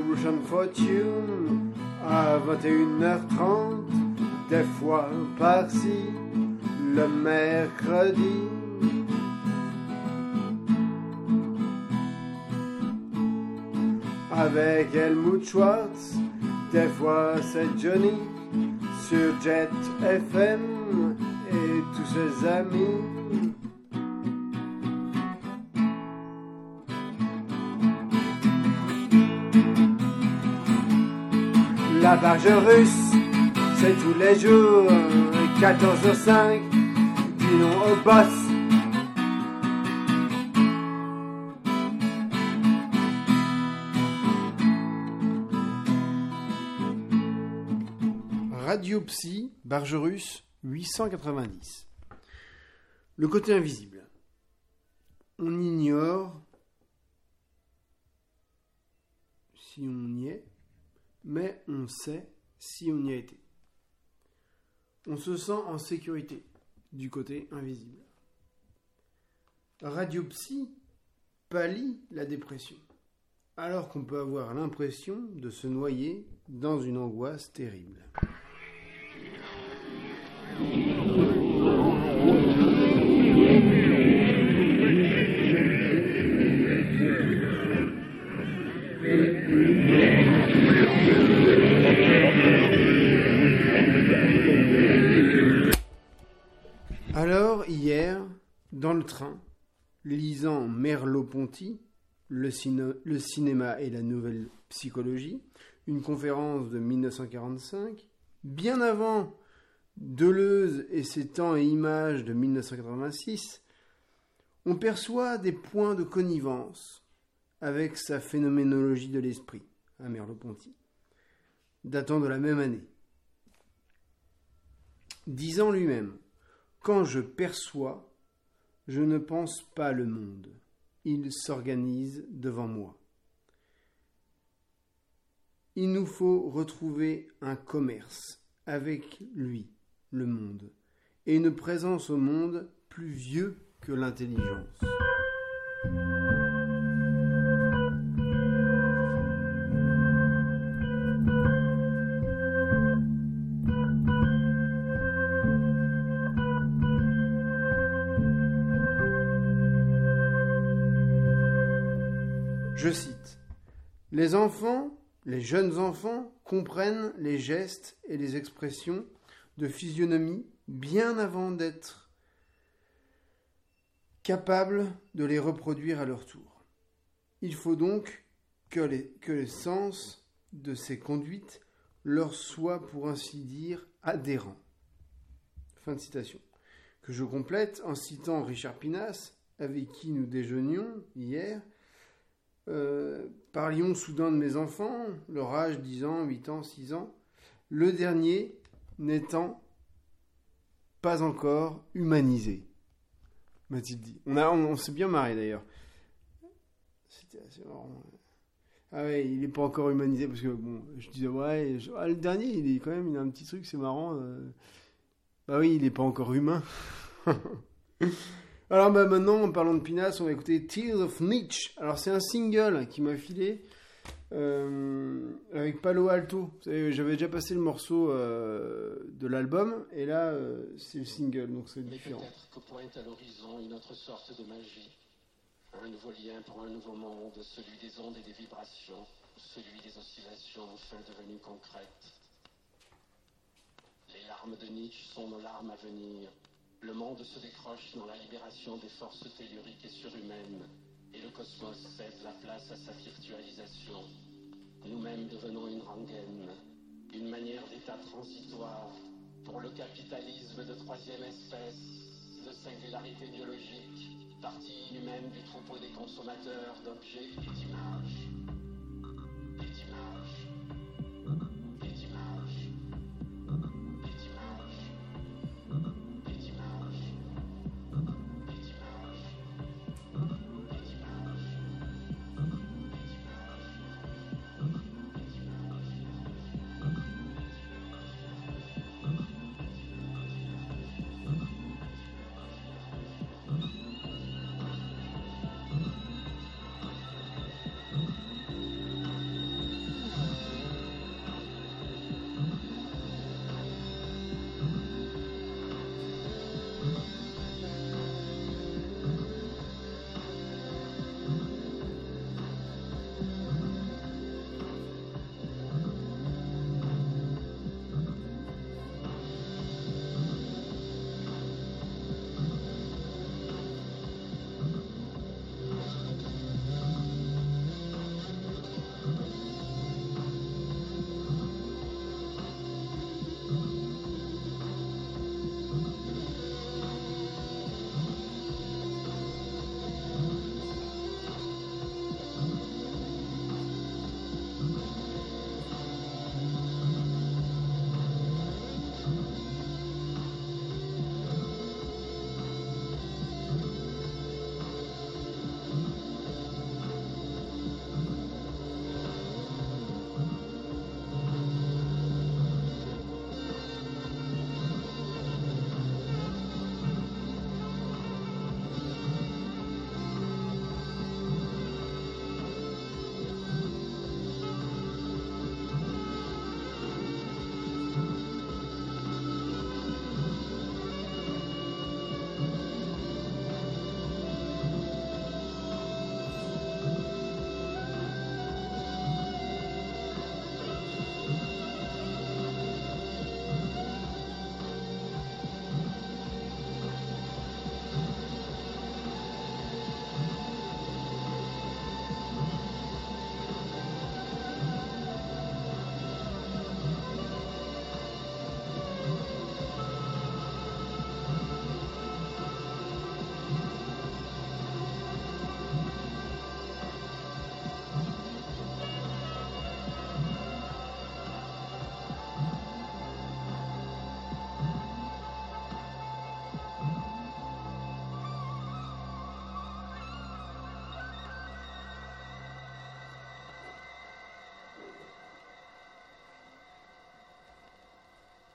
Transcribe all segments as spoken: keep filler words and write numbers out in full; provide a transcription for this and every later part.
Russian Fortune à vingt et une heures trente, des fois par-ci, le mercredi. Avec Helmut Schwartz, des fois c'est Johnny, sur Jet F M et tous ses amis. La barge russe, c'est tous les jours, quatorze heures cinq, dis non au boss. Radio Psy, barge russe, huit cent quatre-vingt-dix. Le côté invisible. On ignore si on y est, mais on sait si on y a été. On se sent en sécurité du côté invisible. Radio Psy pallie la dépression, alors qu'on peut avoir l'impression de se noyer dans une angoisse terrible. Alors, hier, dans le train, lisant Merleau-Ponty, le, ciné- le cinéma et la nouvelle psychologie, une conférence de dix-neuf cent quarante-cinq, bien avant Deleuze et ses temps et images de dix-neuf cent quatre-vingt-six, on perçoit des points de connivence avec sa phénoménologie de l'esprit, à Merleau-Ponty, datant de la même année. Disant lui-même: quand je perçois, je ne pense pas le monde. Il s'organise devant moi. Il nous faut retrouver un commerce avec lui, le monde, et une présence au monde plus vieux que l'intelligence. Je cite: « Les enfants, les jeunes enfants comprennent les gestes et les expressions de physionomie bien avant d'être capables de les reproduire à leur tour. Il faut donc que les, que les sens de ces conduites leur soient, pour ainsi dire, adhérents. » Fin de citation. Que je complète en citant Richard Pinas, avec qui nous déjeunions hier. Euh, parlions soudain de mes enfants, leur âge dix ans, huit ans, six ans, le dernier n'étant pas encore humanisé, m'a-t-il dit. On, a, on, on s'est bien marré d'ailleurs. C'était assez marrant. Ah ouais, il n'est pas encore humanisé, parce que bon, je disais, ouais, je, ah, le dernier, il est quand même, il a un petit truc, c'est marrant. Euh, bah oui, il n'est pas encore humain. Alors bah maintenant, en parlant de Pinas, on va écouter Tears of Nietzsche. Alors c'est un single qui m'a filé euh, avec Palo Alto. Vous savez, j'avais déjà passé le morceau euh, de l'album, et là euh, c'est le single, donc c'est différent. Mais peut-être que pointe à l'horizon une autre sorte de magie, un nouveau lien pour un nouveau monde, celui des ondes et des vibrations, celui des oscillations enfin devenues concrètes. Les larmes de Nietzsche sont nos larmes à venir. Le monde se décroche dans la libération des forces telluriques et surhumaines, et le cosmos cède la place à sa virtualisation. Nous-mêmes devenons une rengaine, une manière d'état transitoire pour le capitalisme de troisième espèce, de singularité biologique, partie inhumaine du troupeau des consommateurs d'objets et d'images. Et d'images. Et d'images. Et d'images.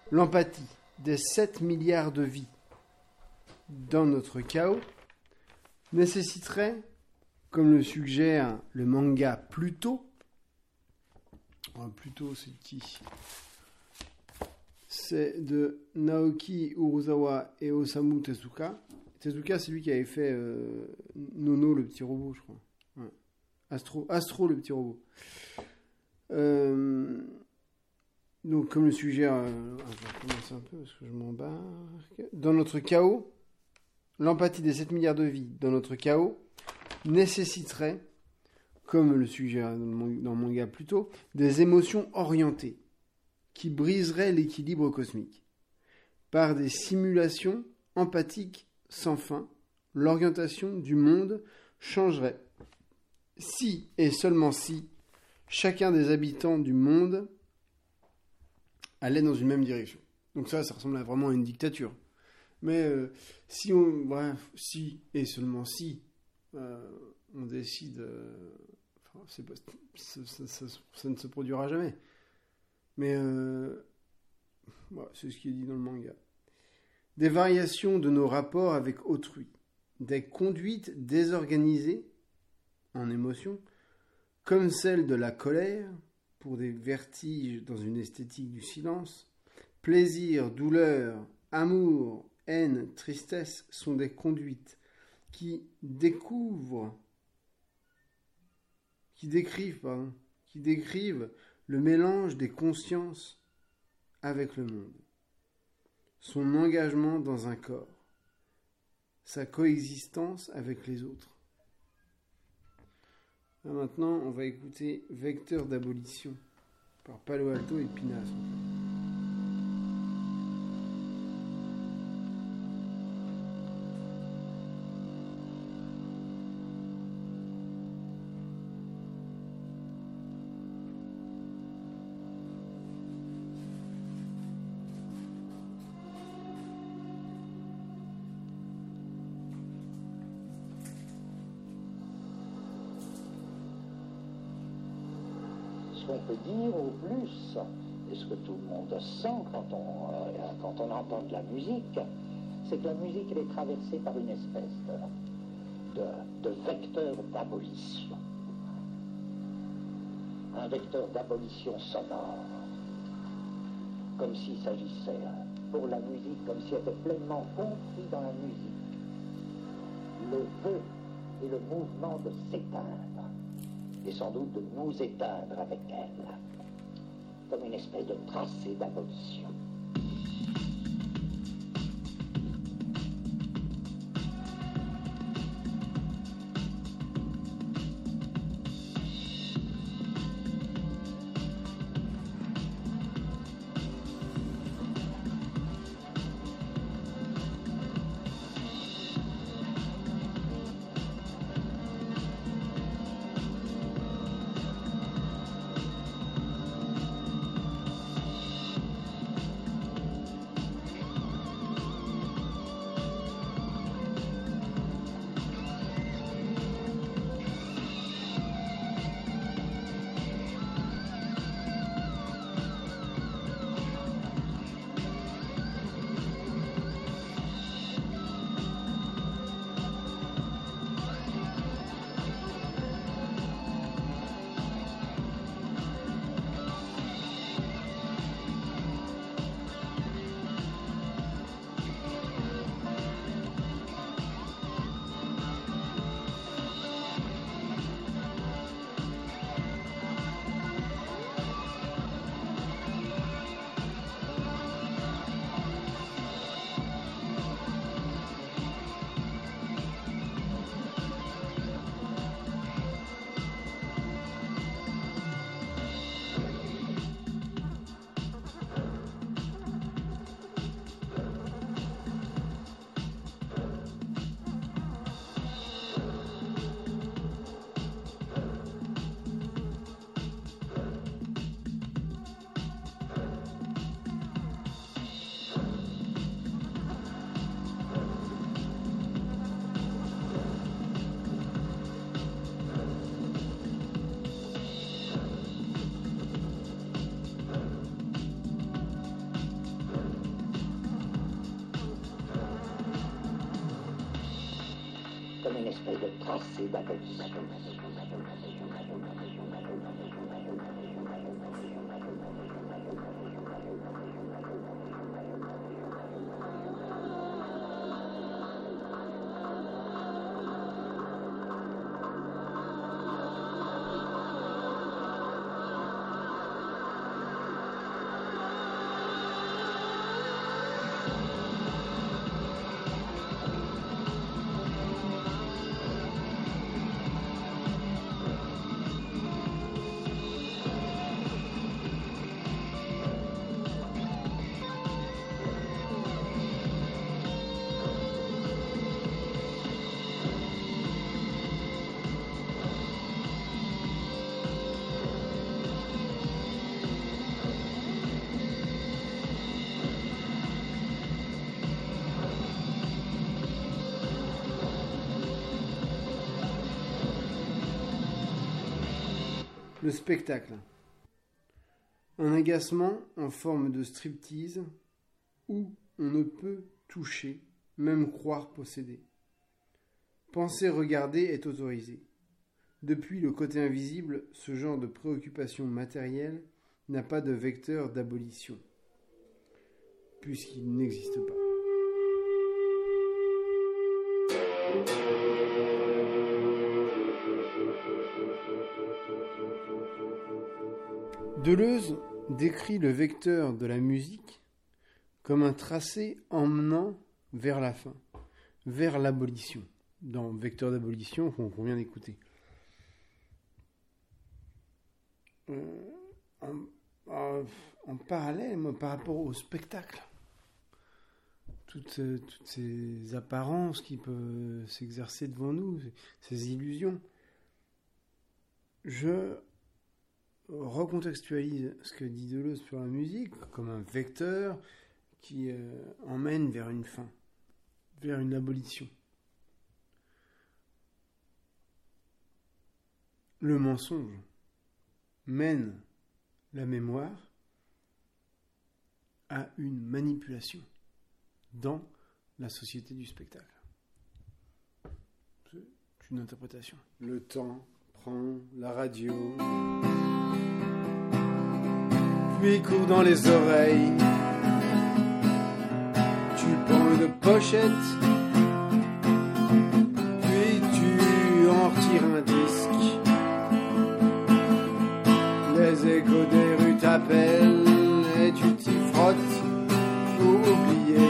l'empathie des sept milliards de vies dans notre chaos nécessiterait, comme le suggère le manga Pluto, oh, Pluto c'est qui ? C'est de Naoki Uruzawa et Osamu Tezuka. Tezuka, c'est lui qui avait fait euh, Nono, le petit robot, je crois. Ouais. Astro, Astro, le petit robot. Euh, donc, comme le suggère... Euh, je vais recommencer un peu parce que je m'embarque. Dans notre chaos, l'empathie des sept milliards de vies dans notre chaos nécessiterait, comme le suggère dans le manga Pluto, des émotions orientées qui briseraient l'équilibre cosmique. Par des simulations empathiques sans fin, l'orientation du monde changerait. Si et seulement si chacun des habitants du monde allait dans une même direction. Donc ça, ça ressemble à vraiment à une dictature. Mais euh, si on, bref, si et seulement si euh, on décide, euh, enfin, c'est pas, ça, ça, ça, ça ne se produira jamais. Mais euh, voilà, c'est ce qui est dit dans le manga. Des variations de nos rapports avec autrui, des conduites désorganisées en émotions, comme celle de la colère, pour des vertiges dans une esthétique du silence, plaisir, douleur, amour, haine, tristesse sont des conduites qui découvrent, qui décrivent, pardon, qui décrivent le mélange des consciences avec le monde, son engagement dans un corps, sa coexistence avec les autres. Là, maintenant, on va écouter Vecteur d'abolition par Palo Alto et Pinas. On peut dire au plus, et ce que tout le monde sent quand on, euh, quand on entend de la musique, c'est que la musique elle est traversée par une espèce de, de, de vecteur d'abolition. Un vecteur d'abolition sonore. Comme s'il s'agissait pour la musique, comme si elle était pleinement compris dans la musique. Le vœu et le mouvement de s'éteindre. Et sans doute de nous éteindre avec elle, comme une espèce de tracé d'abolition. forcer d'abolition. Le spectacle. Un agacement en forme de striptease où on ne peut toucher, même croire posséder. Penser regarder est autorisé. Depuis le côté invisible, ce genre de préoccupation matérielle n'a pas de vecteur d'abolition, puisqu'il n'existe pas. Deleuze décrit le vecteur de la musique comme un tracé emmenant vers la fin, vers l'abolition, dans Vecteur d'abolition qu'on vient d'écouter. Euh, en, en, en parallèle, moi, par rapport au spectacle, toutes, toutes ces apparences qui peuvent s'exercer devant nous, ces illusions, je recontextualise ce que dit Deleuze sur la musique comme un vecteur qui euh, emmène vers une fin, vers une abolition. Le mensonge mène la mémoire à une manipulation dans la société du spectacle. C'est une interprétation. Le temps prend la radio, puis court dans les oreilles. Tu prends une pochette, puis tu en retires un disque. Les échos des rues t'appellent et tu t'y frottes pour oublier.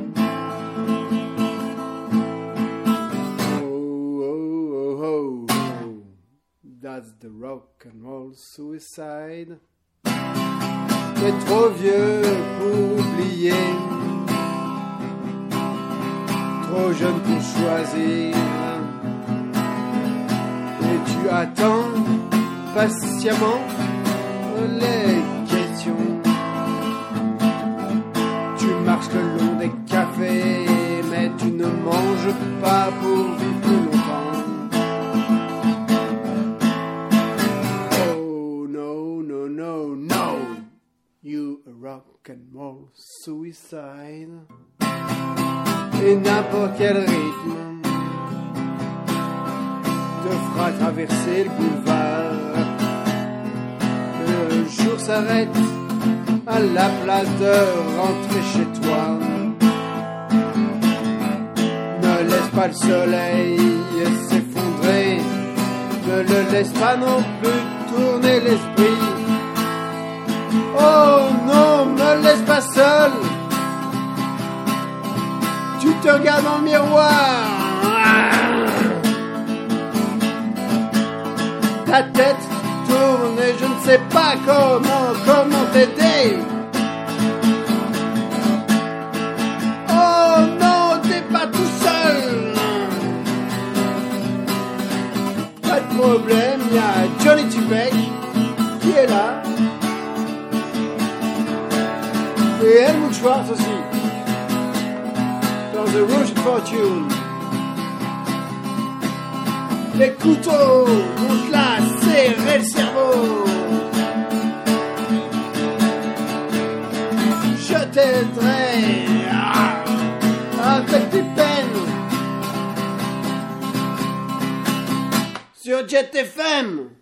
Oh, oh, oh, oh, oh. That's the rock and roll suicide. T'es trop vieux pour oublier, trop jeune pour choisir, et tu attends patiemment les questions. Tu marches le long des cafés, mais tu ne manges pas pour vivre plus longtemps. Oh no, no, no, no. You a rock and roll suicide. Et n'importe quel rythme te fera traverser le boulevard. Le jour s'arrête à la place de rentrer chez toi. Ne laisse pas le soleil s'effondrer. Ne le laisse pas non plus tourner l'esprit. Oh non, me laisse pas seul. Tu te regardes dans le miroir. Ta tête tourne et je ne sais pas comment, comment t'aider. Oh non, t'es pas tout seul. Pas de problème, il y a Johnny Tubec qui est là. Et Helmut Schwartz aussi, dans The Rouge Fortune. Les couteaux vont te la serrer le cerveau. Je t'aiderai ah, avec tes peines. sur Jet F M.